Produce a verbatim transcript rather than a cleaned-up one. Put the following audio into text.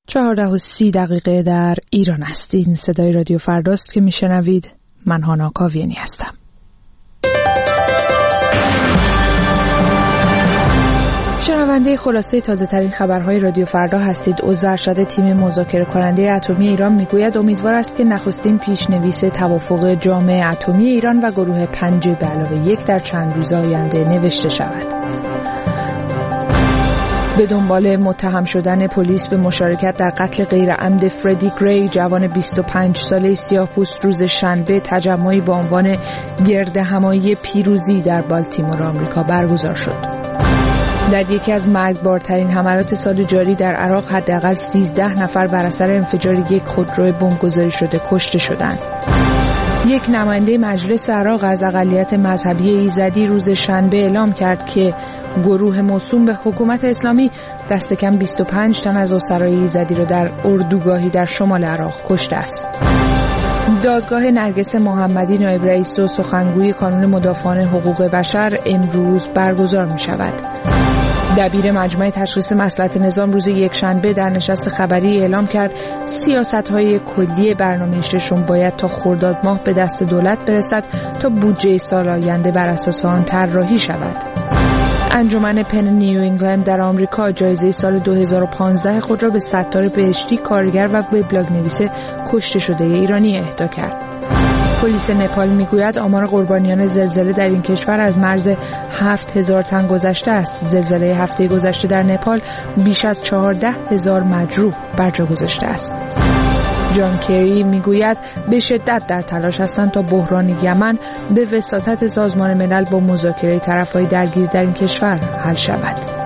چهارده و سی دقیقه در ایران است. این صدای رادیو فرداست که میشنوید. من هانا کاویانی هستم. شنونده خلاصه تازه ترین خبرهای رادیو فردا هستید. عضو ارشد تیم مذاکره کننده اتمی ایران میگوید امیدوار است که نخستین پیشنویس توافق جامع اتمی ایران و گروه پنج به علاوه یک در چند روز آینده نوشته شود. به دنبال متهم شدن پلیس به مشارکت در قتل غیر عمد فردی گری، جوان بیست و پنج ساله سیاه‌پوست، روز شنبه تجمعی با عنوان گردهمایی پیروزی در بالتیمور آمریکا برگزار شد. در یکی از مرگبارترین حملات سال جاری در عراق حداقل سیزده نفر بر اثر انفجار یک خودرو بمبگذاری شده کشته شدند. یک نماینده مجلس عراق از اقلیت مذهبی ایزدی روز شنبه اعلام کرد که گروه موسوم به حکومت اسلامی دست کم بیست و پنج تن از اسرای ایزدی را در اردوگاهی در شمال عراق کشته است. دادگاه نرگس محمدی نایب رئیس و سخنگوی کانون مدافعان حقوق بشر امروز برگزار می شود. دبیر مجمع تشخیص مصلحت نظام روز یکشنبه در نشست خبری اعلام کرد سیاست‌های کلی برنامه ششم باید تا خرداد ماه به دست دولت برسد تا بودجه سال آینده بر اساس آن طراحی شود. انجمن پن نیو انگلند در آمریکا جایزه سال دو هزار و پانزده خود را به ستار بهشتی، کارگر و وبلاگ نویس کشته شده ایرانی اهدا کرد. پلیس نپال میگوید آمار قربانیان زلزله در این کشور از مرز هفت هزار تن گذشته است. زلزله هفته گذشته در نپال بیش از چهارده هزار مجروح بر جا گذاشته است. جان کری میگوید به شدت در تلاش هستند تا بحران یمن به وساطت سازمان ملل با مذاکره طرفهای درگیر در این کشور حل شود.